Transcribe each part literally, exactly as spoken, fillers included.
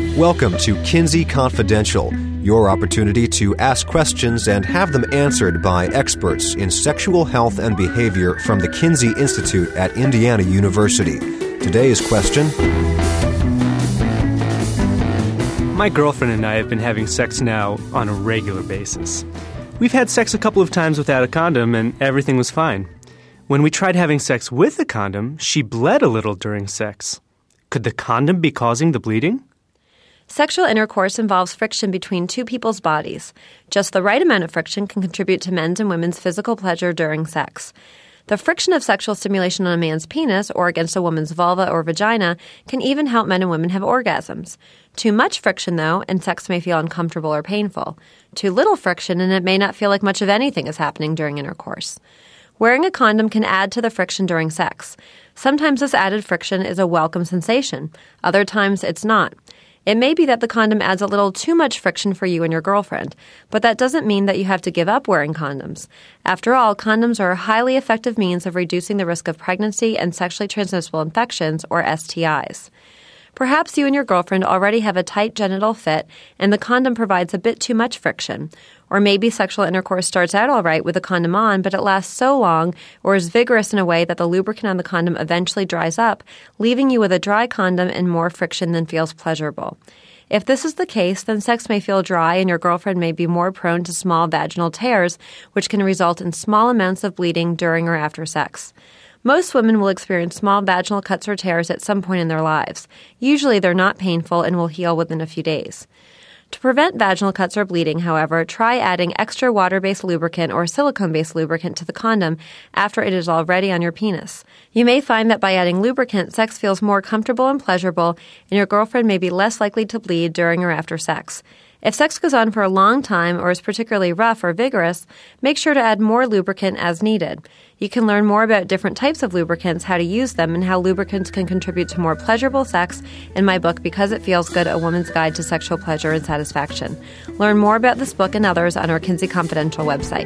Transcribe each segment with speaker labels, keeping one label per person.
Speaker 1: Welcome to Kinsey Confidential, your opportunity to ask questions and have them answered by experts in sexual health and behavior from the Kinsey Institute at Indiana University. Today's question:
Speaker 2: My girlfriend and I have been having sex now on a regular basis. We've had sex a couple of times without a condom, and everything was fine. When we tried having sex with a condom, she bled a little during sex. Could the condom be causing the bleeding?
Speaker 3: Sexual intercourse involves friction between two people's bodies. Just the right amount of friction can contribute to men's and women's physical pleasure during sex. The friction of sexual stimulation on a man's penis or against a woman's vulva or vagina can even help men and women have orgasms. Too much friction, though, and sex may feel uncomfortable or painful. Too little friction, and it may not feel like much of anything is happening during intercourse. Wearing a condom can add to the friction during sex. Sometimes this added friction is a welcome sensation. Other times it's not. It may be that the condom adds a little too much friction for you and your girlfriend, but that doesn't mean that you have to give up wearing condoms. After all, condoms are a highly effective means of reducing the risk of pregnancy and sexually transmissible infections, or S T Is. Perhaps you and your girlfriend already have a tight genital fit and the condom provides a bit too much friction. Or maybe sexual intercourse starts out all right with a condom on, but it lasts so long or is vigorous in a way that the lubricant on the condom eventually dries up, leaving you with a dry condom and more friction than feels pleasurable. If this is the case, then sex may feel dry and your girlfriend may be more prone to small vaginal tears, which can result in small amounts of bleeding during or after sex. Most women will experience small vaginal cuts or tears at some point in their lives. Usually they're not painful and will heal within a few days. To prevent vaginal cuts or bleeding, however, try adding extra water-based lubricant or silicone-based lubricant to the condom after it is already on your penis. You may find that by adding lubricant, sex feels more comfortable and pleasurable, and your girlfriend may be less likely to bleed during or after sex. If sex goes on for a long time or is particularly rough or vigorous, make sure to add more lubricant as needed. You can learn more about different types of lubricants, how to use them, and how lubricants can contribute to more pleasurable sex in my book, Because It Feels Good, A Woman's Guide to Sexual Pleasure and Satisfaction. Learn more about this book and others on our Kinsey Confidential website.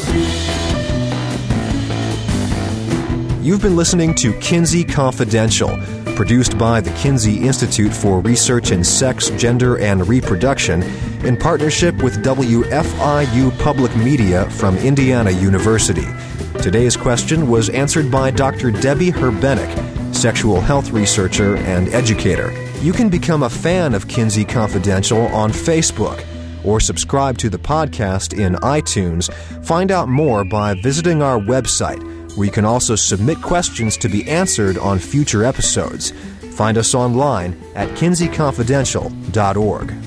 Speaker 1: You've been listening to Kinsey Confidential, produced by the Kinsey Institute for Research in Sex, Gender, and Reproduction in partnership with W F I U Public Media from Indiana University. Today's question was answered by Doctor Debbie Herbenek, sexual health researcher and educator. You can become a fan of Kinsey Confidential on Facebook or subscribe to the podcast in iTunes. Find out more by visiting our website, where you can also submit questions to be answered on future episodes. Find us online at kinsey confidential dot org.